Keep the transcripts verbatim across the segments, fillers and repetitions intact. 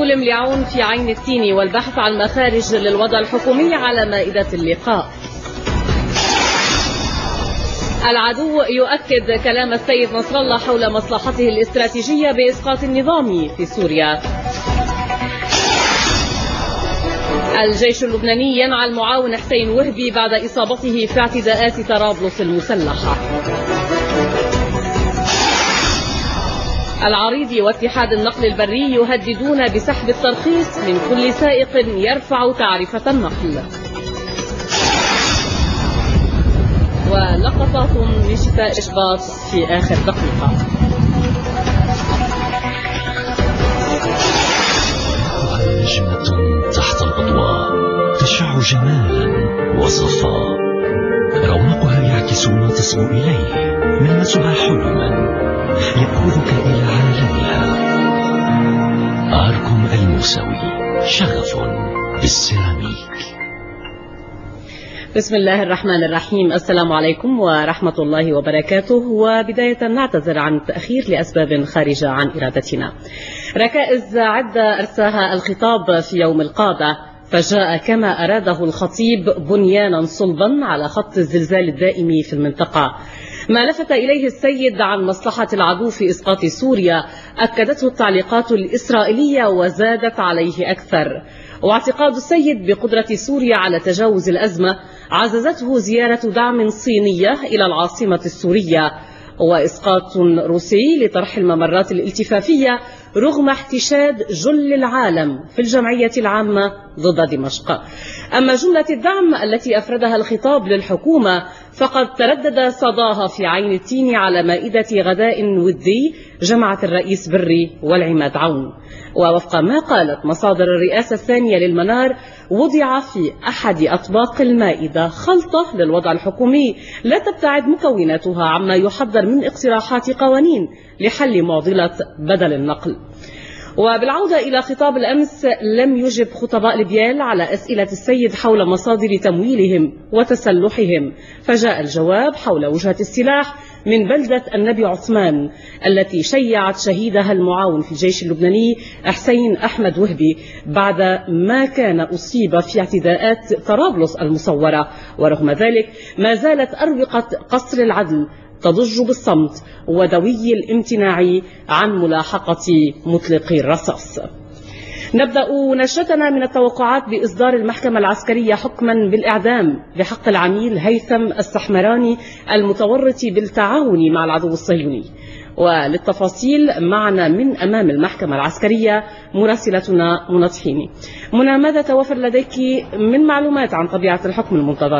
بتول مليعون في عين التين والبحث عن مخارج للوضع الحكومي على مائدة اللقاء. العدو يؤكد كلام السيد نصر الله حول مصلحته الاستراتيجية بإسقاط النظام في سوريا. الجيش اللبناني ينعى المعاون حسين وهبي بعد إصابته في اعتداءات طرابلس المسلحة. العريضي واتحاد النقل البري يهددون بسحب الترخيص من كل سائق يرفع تعرفة النقل. ولقطات من شتاء إشباط في آخر دقيقة. نجمة تحت الأضواء تشع جمالا وصفاء، رونقها يعكس ما تصبو إليه، ملمسها حلما يأخذك إلى عالمها. آركم الموسوي، شغف بالسيراميك. بسم الله الرحمن الرحيم. السلام عليكم ورحمة الله وبركاته. وبداية نعتذر عن التأخير لأسباب خارجة عن إرادتنا. ركائز عدة أرساها الخطاب في يوم القادة، فجاء كما أراده الخطيب بنيانا صلبا على خط الزلزال الدائم في المنطقة. ما لفت إليه السيد عن مصلحة العدو في إسقاط سوريا أكدته التعليقات الإسرائيلية وزادت عليه أكثر. واعتقاد السيد بقدرة سوريا على تجاوز الأزمة عززته زيارة دعم صينية إلى العاصمة السورية، وإسقاط روسي لطرح الممرات الالتفافية رغم احتشاد جل العالم في الجمعية العامة ضد دمشق. أما جملة الدعم التي أفردها الخطاب للحكومة فقد تردد صداها في عين التين على مائدة غداء ودي جمعت الرئيس بري والعماد عون. ووفق ما قالت مصادر الرئاسة الثانية للمنار، وضع في أحد أطباق المائدة خلطة للوضع الحكومي لا تبتعد مكوناتها عما يحضر من اقتراحات قوانين لحل معضلة بدل النقل. وبالعودة إلى خطاب الأمس، لم يجب خطباء ليبيال على أسئلة السيد حول مصادر تمويلهم وتسلحهم، فجاء الجواب حول وجهة السلاح من بلدة النبي عثمان التي شيعت شهيدها المعاون في الجيش اللبناني حسين أحمد وهبي بعد ما كان أصيب في اعتداءات طرابلس المصورة. ورغم ذلك ما زالت أروقة قصر العدل تضج بالصمت ودوي الامتناع عن ملاحقة مطلقي الرصاص. نبدأ نشرتنا من التوقعات بإصدار المحكمة العسكرية حكما بالإعدام بحق العميل هيثم السحمراني المتورط بالتعاون مع العدو الصهيوني. وللتفاصيل معنا من أمام المحكمة العسكرية مراسلتنا منى طحيني. منى، ماذا توفر لديك من معلومات عن طبيعة الحكم المنتظر؟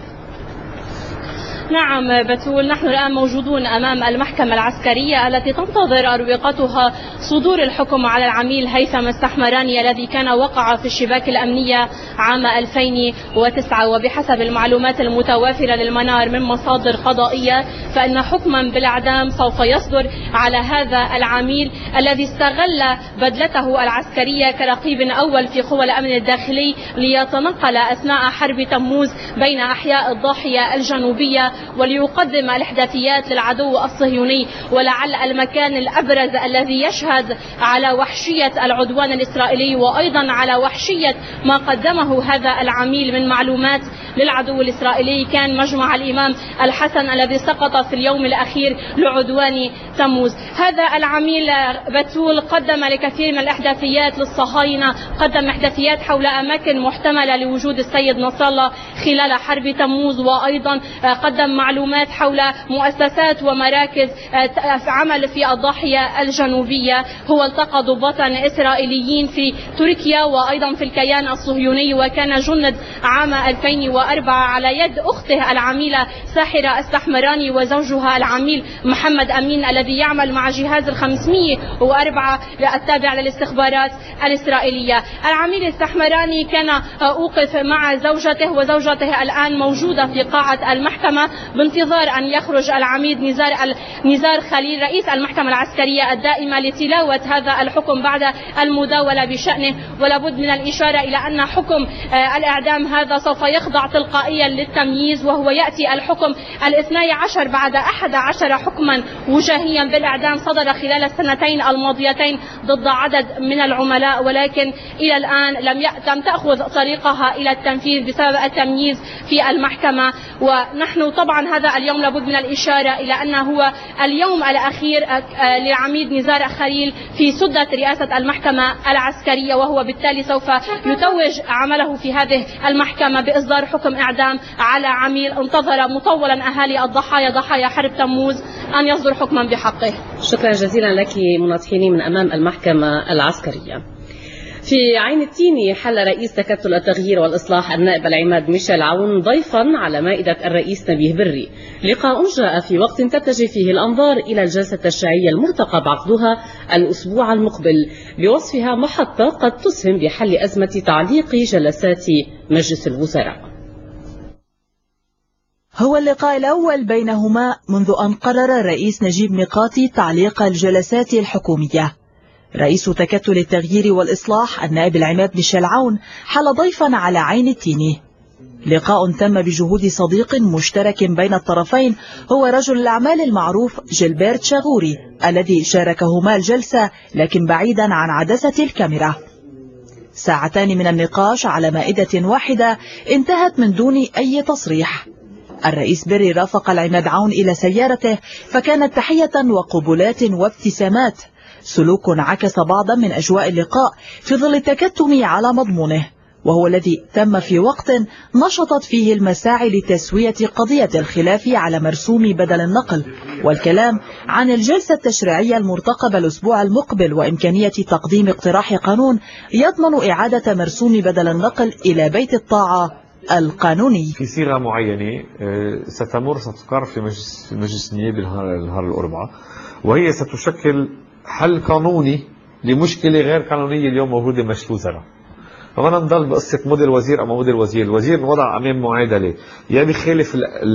نعم بتول، نحن الآن موجودون أمام المحكمة العسكرية التي تنتظر أروقتها صدور الحكم على العميل هيثم السحمراني الذي كان وقع في الشباك الأمنية عام ألفين وتسعة. وبحسب المعلومات المتوافرة للمنار من مصادر قضائية فإن حكما بالإعدام سوف يصدر على هذا العميل الذي استغل بدلته العسكرية كرقيب أول في قوى الأمن الداخلي ليتنقل أثناء حرب تموز بين أحياء الضاحية الجنوبية وليقدم الإحداثيات للعدو الصهيوني. ولعل المكان الأبرز الذي يشهد على وحشية العدوان الإسرائيلي وأيضا على وحشية ما قدمه هذا العميل من معلومات للعدو الإسرائيلي كان مجمع الإمام الحسن الذي سقط في اليوم الأخير لعدوان تموز. هذا العميل بتول قدم لكثير من الإحداثيات للصهاينة، قدم إحداثيات حول أماكن محتملة لوجود السيد نصر الله خلال حرب تموز، وأيضا قدم معلومات حول مؤسسات ومراكز عمل في الضاحية الجنوبية. هو التقى ضباطا إسرائيليين في تركيا وأيضا في الكيان الصهيوني، وكان جند عام ألفين وأربعة على يد أخته العميلة ساحرة السحمراني وزوجها العميل محمد أمين الذي يعمل مع جهاز الخمسمية وأربعة التابع للاستخبارات الإسرائيلية. العميل السحمراني كان أوقف مع زوجته، وزوجته الآن موجودة في قاعة المحكمة بانتظار أن يخرج العميد نزار نزار خليل رئيس المحكمة العسكرية الدائمة لتلاوة هذا الحكم بعد المداولة بشأنه. ولابد من الإشارة إلى أن حكم الإعدام هذا سوف يخضع تلقائيا للتمييز، وهو يأتي الحكم الاثني عشر بعد أحد عشر حكما وجاهيا بالإعدام صدر خلال السنتين الماضيتين ضد عدد من العملاء، ولكن إلى الآن لم لم تأخذ طريقها إلى التنفيذ بسبب التمييز في المحكمة. ونحن طبعا هذا اليوم لابد من الإشارة إلى أنه هو اليوم الأخير للعميد نزار خليل في سدة رئاسة المحكمة العسكرية، وهو بالتالي سوف يتوج عمله في هذه المحكمة بإصدار حكم إعدام على عميل انتظر مطولا أهالي الضحايا ضحايا حرب تموز أن يصدر حكما بحقه. شكرا جزيلا لك مناطحيني من أمام المحكمة العسكرية. في عين التيني حل رئيس تكتل التغيير والإصلاح النائب العماد ميشيل عون ضيفا على مائدة الرئيس نبيه بري. لقاء جاء في وقت تتجه فيه الأنظار إلى الجلسة التشريعية المرتقب عقدها الأسبوع المقبل بوصفها محطة قد تسهم بحل أزمة تعليق جلسات مجلس الوزراء. هو اللقاء الأول بينهما منذ أن قرر الرئيس نجيب ميقاتي تعليق الجلسات الحكومية. رئيس تكتل التغيير والإصلاح النائب العماد ميشيل عون حل ضيفا على عين التيني. لقاء تم بجهود صديق مشترك بين الطرفين هو رجل الأعمال المعروف جيلبرت شاغوري الذي شاركهما الجلسة لكن بعيدا عن عدسة الكاميرا. ساعتان من النقاش على مائدة واحدة انتهت من دون أي تصريح. الرئيس بري رافق العماد عون إلى سيارته فكانت تحية وقبلات وابتسامات، سلوك عكس بعضا من أجواء اللقاء في ظل التكتم على مضمونه، وهو الذي تم في وقت نشطت فيه المساعي لتسوية قضية الخلاف على مرسوم بدل النقل والكلام عن الجلسة التشريعية المرتقبة الأسبوع المقبل وإمكانية تقديم اقتراح قانون يضمن إعادة مرسوم بدل النقل إلى بيت الطاعة القانوني في صيغة معينة ستمر ستقر في مجلس المجلس النيابي نهار الأربعاء، وهي ستشكل حل قانوني لمشكلة غير قانونية اليوم موجودة بمجلس الوزراء. فما نضل بقصة موديل وزير أو موديل وزير، الوزير وضع أمام معادلة يا بيخالف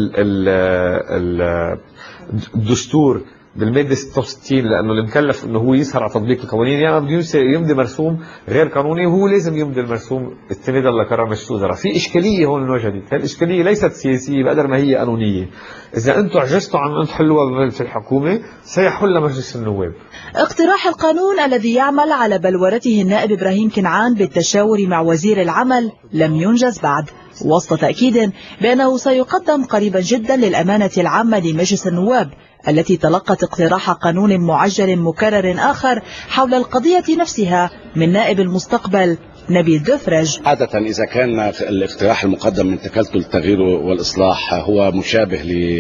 الدستور بالمادة ستة وستين لأنه المكلف أنه هو يسهر على تطبيق القوانين، يعني بده يمضي مرسوم غير قانوني وهو لازم يمضي المرسوم استنادا لقرار مجلس الوزراء. في إشكالية هون انوجدت، هالإشكالية ليست سياسية بقدر ما هي قانونية. إذا أنتم عجزتوا عن أن تحلوها في الحكومة سيحل مجلس النواب. اقتراح القانون الذي يعمل على بلورته النائب إبراهيم كنعان بالتشاور مع وزير العمل لم ينجز بعد، وسط تأكيد بأنه سيقدم قريبا جدا للأمانة العامة لمجلس النواب التي تلقت اقتراح قانون معجل مكرر آخر حول القضية نفسها من نائب المستقبل نبيل دفرج. عادة إذا كان الاقتراح المقدم من تكتل التغيير والإصلاح هو مشابه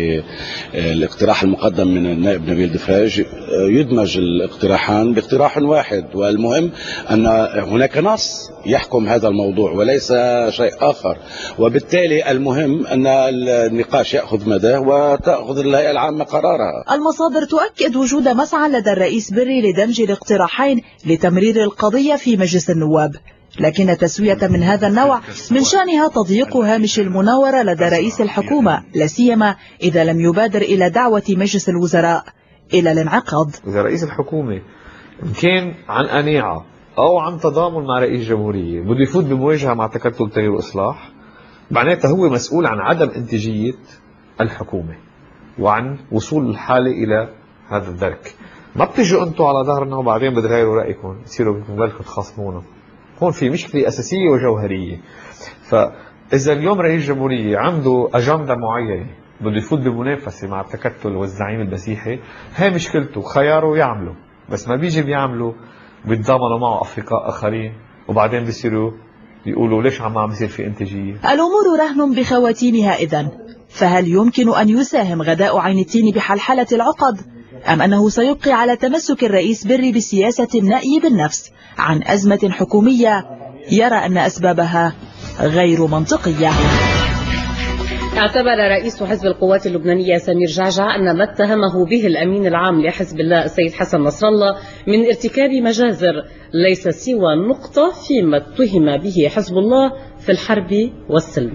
للاقتراح المقدم من النائب نبيل دفرج يدمج الاقتراحان باقتراح واحد، والمهم أن هناك نص يحكم هذا الموضوع وليس شيء آخر، وبالتالي المهم أن النقاش يأخذ مداه وتأخذ الهيئة العامة قرارها. المصادر تؤكد وجود مسعى لدى الرئيس بري لدمج الاقتراحين لتمرير القضية في مجلس النواب، لكن تسوية من هذا النوع من شأنها تضييق هامش المناورة لدى رئيس الحكومة، لا سيما إذا لم يبادر إلى دعوة مجلس الوزراء إلى الانعقاد. إذا رئيس الحكومة إن كان عن قناعة أو عن تضامن مع رئيس الجمهورية بده يفوت بمواجهة مع تكتل التغيير والإصلاح، معناتها هو مسؤول عن عدم إنتاجية الحكومة وعن وصول الحالة إلى هذا الدرك. ما بتجوا أنتوا على ظهرنا وبعدين بتغيروا رأيكم تصيروا بتبالكم تخاصمونا. هون في مشكلة أساسية وجوهرية. فإذا اليوم رئيس الجمهورية عنده أجندة معينة بده يفوت بمنافسة مع التكتل والزعيم المسيحي، هاي مشكلته، خياره يعمله، بس ما بيجي بيعمله بيتضامنوا معه أفرقاء آخرين وبعدين بيصيروا يقولوا ليش عم عم يصير في إنتاجية. الأمور رهن بخواتيمها إذن، فهل يمكن أن يساهم غداء عين التين بحلحلة العقد، أم أنه سيبقي على تمسك الرئيس بري بسياسة النأي بالنفس عن أزمة حكومية يرى أن أسبابها غير منطقية؟ اعتبر رئيس حزب القوات اللبنانية سمير جعجع أن ما اتهمه به الأمين العام لحزب الله السيد حسن نصر الله من ارتكاب مجازر ليس سوى نقطة فيما اتهم به حزب الله في الحرب والسلم.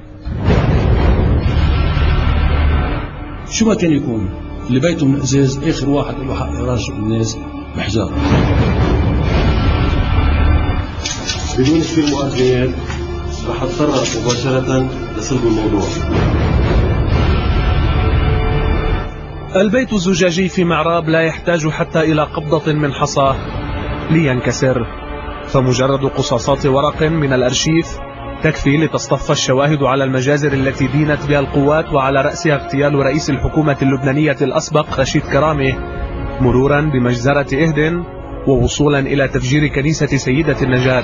شو ما كان يكون اللي بيته من ازاز اخر واحد له حق يراجع الناس بحجار. بدون كثير مقدمات رح اتطرق مباشرة لصلب الموضوع. البيت الزجاجي في معراب لا يحتاج حتى إلى قبضة من حصاه لينكسر، فمجرد قصاصات ورق من الأرشيف تكفي لتصطف الشواهد على المجازر التي دينت بها القوات، وعلى رأسها اغتيال رئيس الحكومة اللبنانية الأسبق رشيد كرامي، مرورا بمجزرة إهدن، ووصولا إلى تفجير كنيسة سيدة النجاة.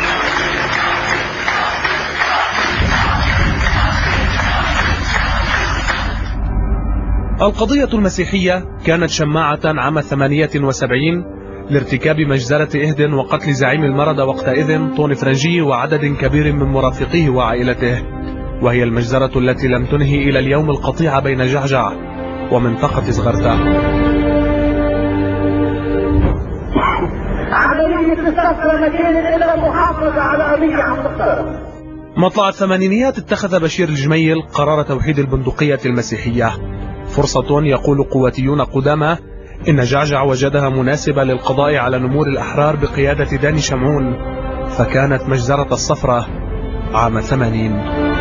القضية المسيحية كانت شماعة عام ثمانية وسبعين لارتكاب مجزرة إهدن وقتل زعيم المردة وقتئذ طون فرنجي وعدد كبير من مرافقيه وعائلته، وهي المجزرة التي لم تنهي إلى اليوم القطيعة بين جعجع ومنطقة زغرتا. عملية السفر مكان إلى محافظة على قضية عن مختلف. مطلع الثمانينيات اتخذ بشير الجميل قرار توحيد البندقية المسيحية، فرصة يقول قواتيون قدامى إن جعجع وجدها مناسبة للقضاء على نمور الأحرار بقيادة داني شمعون، فكانت مجزرة الصفرة عام ثمانين.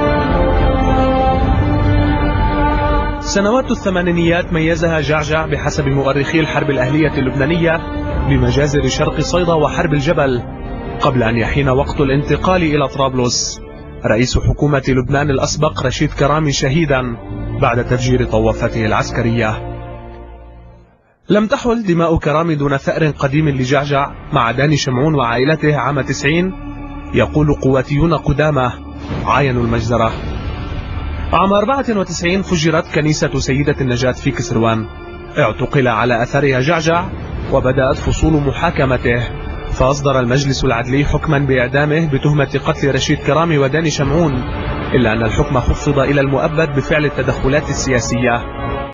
سنوات الثمانينيات ميزها جعجع بحسب مؤرخي الحرب الأهلية اللبنانية بمجازر شرق صيدا وحرب الجبل، قبل أن يحين وقت الانتقال إلى طرابلس. رئيس حكومة لبنان الأسبق رشيد كرامي شهيدا بعد تفجير طوافته العسكرية. لم تحل دماء كرامي دون ثأر قديم لجعجع مع داني شمعون وعائلته عام تسعين، يقول قواتيون قدامى عاينوا المجزرة. عام أربعة وتسعين فجرت كنيسة سيدة النجاة في كسروان، اعتقل على أثرها جعجع وبدأت فصول محاكمته، فأصدر المجلس العدلي حكما بإعدامه بتهمة قتل رشيد كرامي وداني شمعون، إلا أن الحكم خفض إلى المؤبد بفعل التدخلات السياسية.